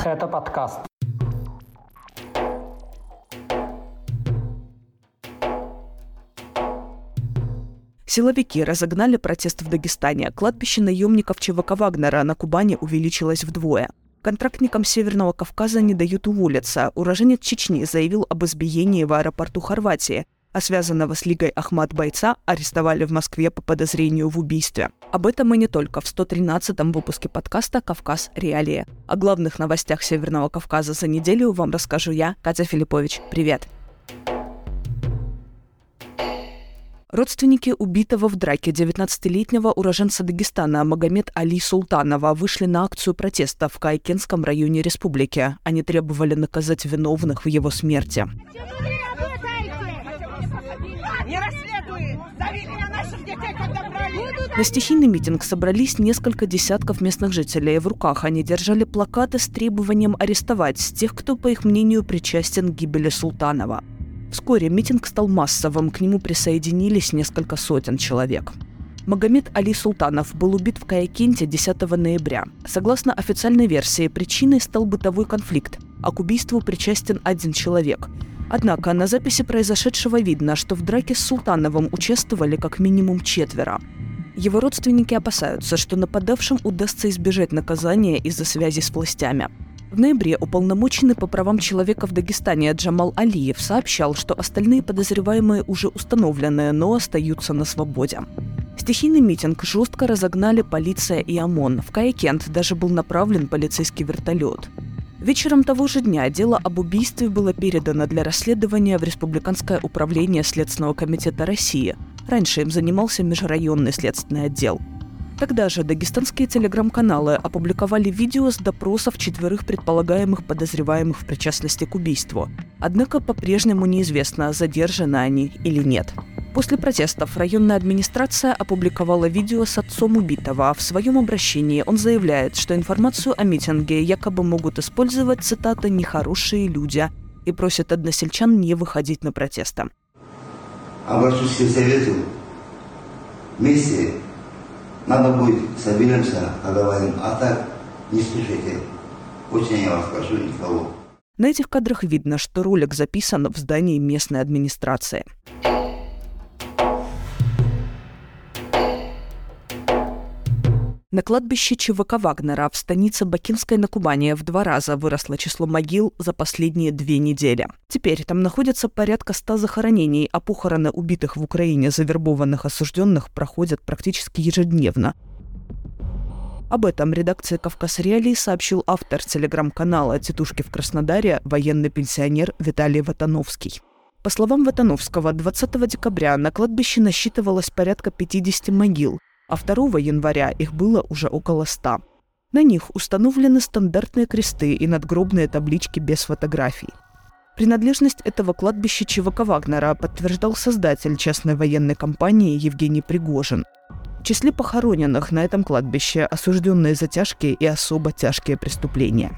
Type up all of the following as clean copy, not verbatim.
Это подкаст. Силовики разогнали протест в Дагестане. Кладбище наемников ЧВК Вагнера на Кубани увеличилось вдвое. Контрактникам Северного Кавказа не дают уволиться. Уроженец Чечни заявил об избиении в аэропорту Хорватии, а связанного с Лигой Ахмат бойца арестовали в Москве по подозрению в убийстве. Об этом и не только в 113-м выпуске подкаста «Кавказ. Реалии». О главных новостях Северного Кавказа за неделю вам расскажу я, Катя Филиппович. Привет! Родственники убитого в драке 19-летнего уроженца Дагестана Магомед Али Султанова вышли на акцию протеста в Кайкенском районе республики. Они требовали наказать виновных в его смерти. На стихийный митинг собрались несколько десятков местных жителей. В руках они держали плакаты с требованием арестовать тех, кто, по их мнению, причастен к гибели Султанова. Вскоре митинг стал массовым, к нему присоединились несколько сотен человек. Магомед Али Султанов был убит в Кайкенте 10 ноября. Согласно официальной версии, причиной стал бытовой конфликт, а к убийству причастен один человек. Однако на записи произошедшего видно, что в драке с Султановым участвовали как минимум 4. Его родственники опасаются, что нападавшим удастся избежать наказания из-за связи с властями. В ноябре уполномоченный по правам человека в Дагестане Джамал Алиев сообщал, что остальные подозреваемые уже установлены, но остаются на свободе. Стихийный митинг жестко разогнали полиция и ОМОН. В Кайкент даже был направлен полицейский вертолет. Вечером того же дня дело об убийстве было передано для расследования в Республиканское управление Следственного комитета России. Раньше им занимался межрайонный следственный отдел. Тогда же дагестанские телеграм-каналы опубликовали видео с допросов 4 предполагаемых подозреваемых в причастности к убийству. Однако по-прежнему неизвестно, задержаны они или нет. После протестов районная администрация опубликовала видео с отцом убитого. В своем обращении он заявляет, что информацию о митинге якобы могут использовать, цитата, «нехорошие люди», и просит односельчан не выходить на протесты. Обращусь к совету. Вместе надо будет, соберемся, поговорим. А так, не спешите. Очень я вас прошу, никого. На этих кадрах видно, что ролик записан в здании местной администрации. На кладбище ЧВК Вагнера в станице Бакинской на Кубани в 2 раза выросло число могил за последние 2 недели. Теперь там находится порядка 100 захоронений, а похороны убитых в Украине завербованных осужденных проходят практически ежедневно. Об этом редакции «Кавказ. Реалии» сообщил автор телеграм-канала «Тетушки в Краснодаре» военный пенсионер Виталий Ватановский. По словам Ватановского, 20 декабря на кладбище насчитывалось порядка 50 могил, а 2 января их было уже около 100. На них установлены стандартные кресты и надгробные таблички без фотографий. Принадлежность этого кладбища ЧВК Вагнера подтверждал создатель частной военной компании Евгений Пригожин. В числе похороненных на этом кладбище осужденные за тяжкие и особо тяжкие преступления.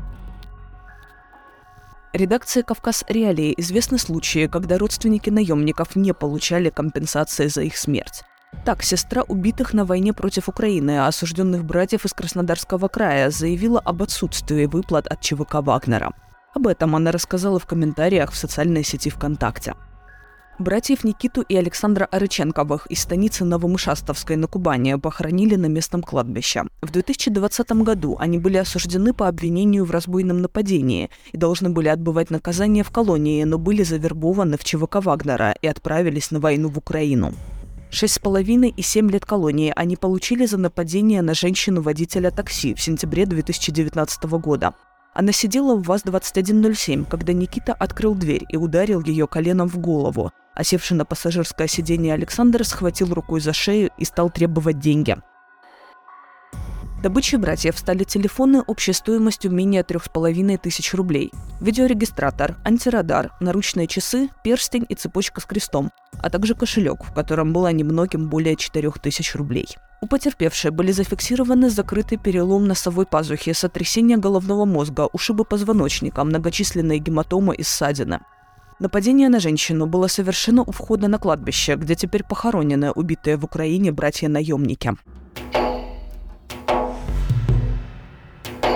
Редакции «Кавказ. Реалии» известны случаи, когда родственники наемников не получали компенсации за их смерть. Так, сестра убитых на войне против Украины, осужденных братьев из Краснодарского края, заявила об отсутствии выплат от ЧВК Вагнера. Об этом она рассказала в комментариях в социальной сети ВКонтакте. Братьев Никиту и Александра Арыченковых из станицы Новомышастовской на Кубани похоронили на местном кладбище. В 2020 году они были осуждены по обвинению в разбойном нападении и должны были отбывать наказание в колонии, но были завербованы в ЧВК Вагнера и отправились на войну в Украину. 6,5 и 7 лет колонии они получили за нападение на женщину-водителя такси в сентябре 2019 года. Она сидела в ВАЗ-2107, когда Никита открыл дверь и ударил ее коленом в голову. А севший на пассажирское сиденье Александр схватил рукой за шею и стал требовать деньги. Добычей братьев стали телефоны общей стоимостью менее 3500 рублей, видеорегистратор, антирадар, наручные часы, перстень и цепочка с крестом, а также кошелек, в котором было немногим более 4000 рублей. У потерпевшей были зафиксированы закрытый перелом носовой пазухи, сотрясение головного мозга, ушибы позвоночника, многочисленные гематомы и ссадины. Нападение на женщину было совершено у входа на кладбище, где теперь похоронены убитые в Украине братья-наемники.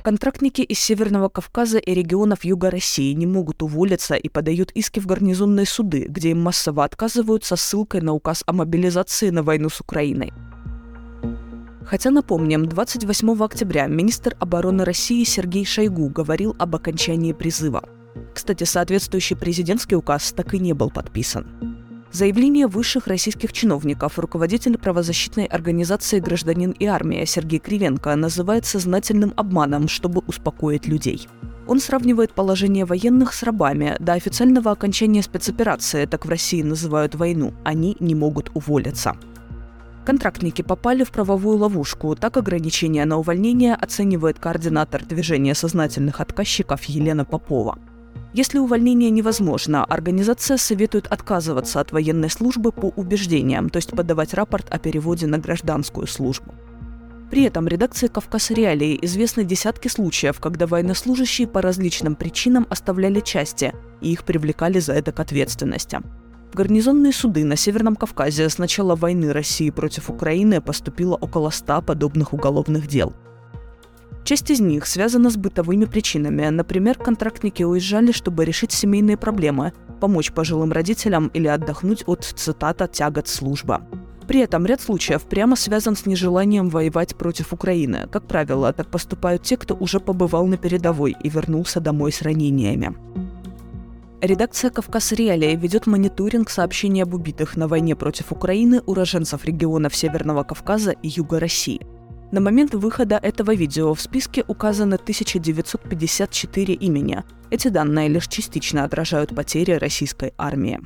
Контрактники из Северного Кавказа и регионов Юга России не могут уволиться и подают иски в гарнизонные суды, где им массово отказывают со ссылкой на указ о мобилизации на войну с Украиной. Хотя, напомним, 28 октября министр обороны России Сергей Шойгу говорил об окончании призыва. Кстати, соответствующий президентский указ так и не был подписан. Заявление высших российских чиновников руководитель правозащитной организации «Гражданин и армия» Сергей Кривенко называет сознательным обманом, чтобы успокоить людей. Он сравнивает положение военных с рабами. До официального окончания спецоперации, так в России называют войну, они не могут уволиться. Контрактники попали в правовую ловушку. Так ограничение на увольнение оценивает координатор движения сознательных отказчиков Елена Попова. Если увольнение невозможно, организация советует отказываться от военной службы по убеждениям, то есть подавать рапорт о переводе на гражданскую службу. При этом редакции «Кавказ Реалии» известны десятки случаев, когда военнослужащие по различным причинам оставляли части, и их привлекали за это к ответственности. В гарнизонные суды на Северном Кавказе с начала войны России против Украины поступило около 100 подобных уголовных дел. Часть из них связана с бытовыми причинами. Например, контрактники уезжали, чтобы решить семейные проблемы, помочь пожилым родителям или отдохнуть от, цитата, «тягот службы». При этом ряд случаев прямо связан с нежеланием воевать против Украины. Как правило, так поступают те, кто уже побывал на передовой и вернулся домой с ранениями. Редакция «Кавказ Реалии» ведет мониторинг сообщений об убитых на войне против Украины уроженцев регионов Северного Кавказа и Юга России. На момент выхода этого видео в списке указано 1954 имени. Эти данные лишь частично отражают потери российской армии.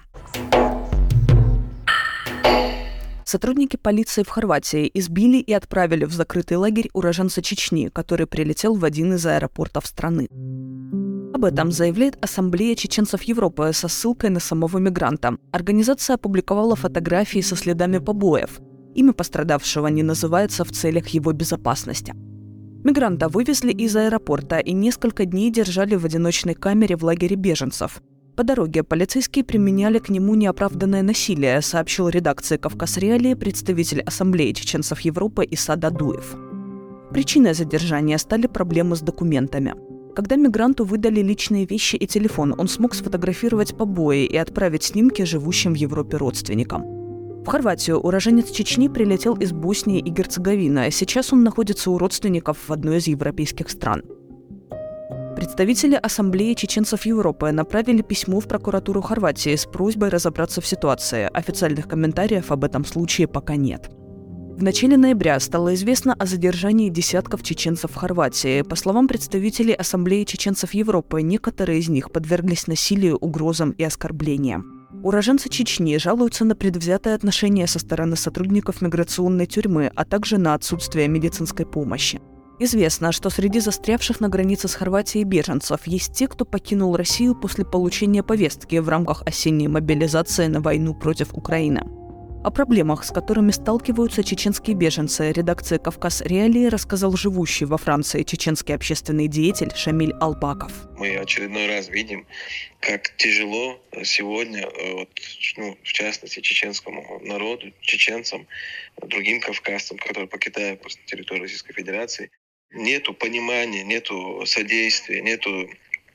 Сотрудники полиции в Хорватии избили и отправили в закрытый лагерь уроженца Чечни, который прилетел в один из аэропортов страны. Об этом заявляет Ассамблея чеченцев Европы со ссылкой на самого мигранта. Организация опубликовала фотографии со следами побоев. Имя пострадавшего не называется в целях его безопасности. Мигранта вывезли из аэропорта и несколько дней держали в одиночной камере в лагере беженцев. По дороге полицейские применяли к нему неоправданное насилие, сообщил редакции «Кавказ Реалии» представитель Ассамблеи чеченцев Европы Исад Адуев. Причиной задержания стали проблемы с документами. Когда мигранту выдали личные вещи и телефон, он смог сфотографировать побои и отправить снимки живущим в Европе родственникам. В Хорватию уроженец Чечни прилетел из Боснии и Герцеговины, а сейчас он находится у родственников в одной из европейских стран. Представители Ассамблеи чеченцев Европы направили письмо в прокуратуру Хорватии с просьбой разобраться в ситуации. Официальных комментариев об этом случае пока нет. В начале ноября стало известно о задержании десятков чеченцев в Хорватии. По словам представителей Ассамблеи чеченцев Европы, некоторые из них подверглись насилию, угрозам и оскорблениям. Уроженцы Чечни жалуются на предвзятое отношение со стороны сотрудников миграционной тюрьмы, а также на отсутствие медицинской помощи. Известно, что среди застрявших на границе с Хорватией беженцев есть те, кто покинул Россию после получения повестки в рамках осенней мобилизации на войну против Украины. О проблемах, с которыми сталкиваются чеченские беженцы, редакции «Кавказ Реалии» рассказал живущий во Франции чеченский общественный деятель Шамиль Албаков. Мы очередной раз видим, как тяжело сегодня, в частности, чеченскому народу, чеченцам, другим кавказцам, которые покидают просто территорию Российской Федерации. Нету понимания, нету содействия, нету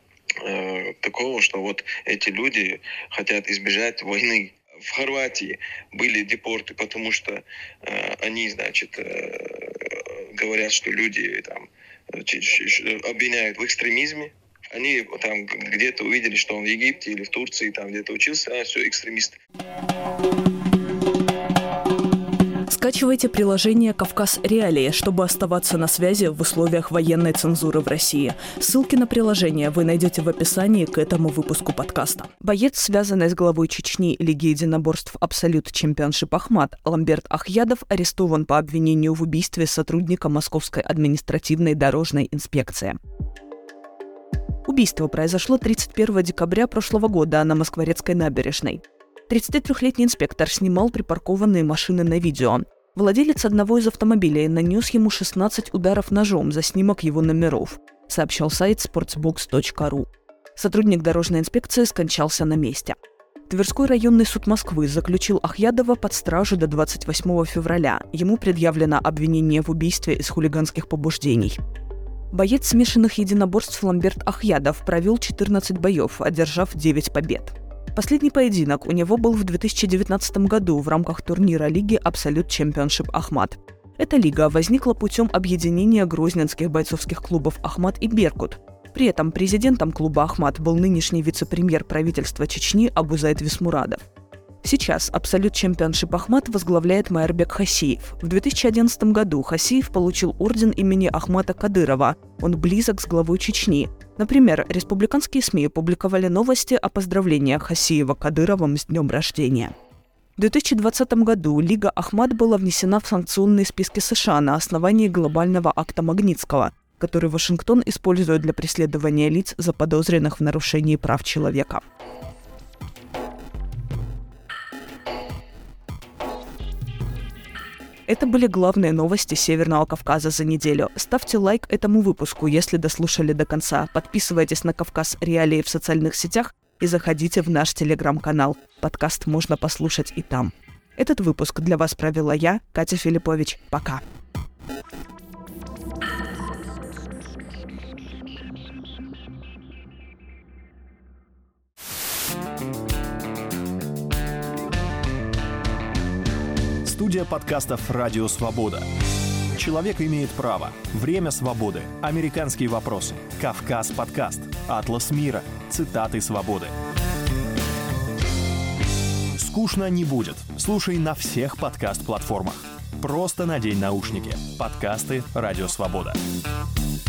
такого, что вот эти люди хотят избежать войны. В Хорватии были депорты, потому что они, говорят, что люди там обвиняют в экстремизме. Они там где-то увидели, что он в Египте или в Турции, там где-то учился, все экстремисты. Скачивайте приложение «Кавказ Реалии», чтобы оставаться на связи в условиях военной цензуры в России. Ссылки на приложение вы найдете в описании к этому выпуску подкаста. Боец, связанный с главой Чечни Лиги единоборств «Абсолют Чемпионшип Ахмат» Ламберт Ахьядов, арестован по обвинению в убийстве сотрудника Московской административной дорожной инспекции. Убийство произошло 31 декабря прошлого года на Москворецкой набережной. 33-летний инспектор снимал припаркованные машины на видео. Владелец одного из автомобилей нанес ему 16 ударов ножом за снимок его номеров, сообщил сайт sportsbox.ru. Сотрудник дорожной инспекции скончался на месте. Тверской районный суд Москвы заключил Ахьядова под стражу до 28 февраля. Ему предъявлено обвинение в убийстве из хулиганских побуждений. Боец смешанных единоборств Ламберт Ахьядов провел 14 боев, одержав 9 побед. Последний поединок у него был в 2019 году в рамках турнира лиги Absolute Championship Ахмат. Эта лига возникла путем объединения грозненских бойцовских клубов «Ахмат» и «Беркут». При этом президентом клуба «Ахмат» был нынешний вице-премьер правительства Чечни Абузайд Висмурадов. Сейчас Absolute Championship Ахмат возглавляет Майрбек Хасиев. В 2011 году Хасиев получил орден имени Ахмата Кадырова. Он близок с главой Чечни. Например, республиканские СМИ публиковали новости о поздравлениях Хасиева Кадыровым с днем рождения. В 2020 году Лига Ахмат была внесена в санкционные списки США на основании глобального акта Магнитского, который Вашингтон использует для преследования лиц, заподозренных в нарушении прав человека. Это были главные новости Северного Кавказа за неделю. Ставьте лайк этому выпуску, если дослушали до конца. Подписывайтесь на Кавказ Реалии в социальных сетях и заходите в наш телеграм-канал. Подкаст можно послушать и там. Этот выпуск для вас провела я, Катя Филиппович. Пока. Студия подкастов «Радио Свобода». Человек имеет право. Время свободы. Американские вопросы. Кавказ подкаст. Атлас мира. Цитаты свободы. Скучно не будет. Слушай на всех подкаст-платформах. Просто надень наушники. Подкасты «Радио Свобода».